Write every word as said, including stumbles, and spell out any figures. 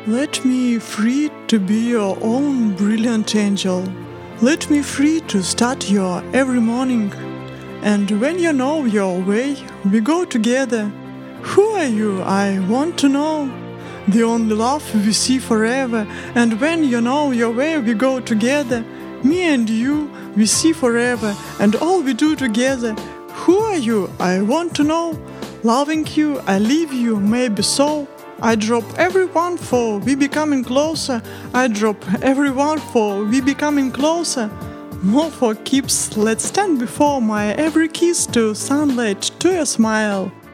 Let me free to be your own brilliant angel. Let me free to start your every morning. And when you know your way, we go together. Who are you? I want to know. The only love we see forever. And when you know your way, we go together. Me and you, we see forever. And all we do together. Who are you? I want to know. Loving you, I leave you, maybe so. I drop everyone for we becoming closer. I drop everyone for we becoming closer. More for keeps, let's stand before my every kiss to sunlight to a smile.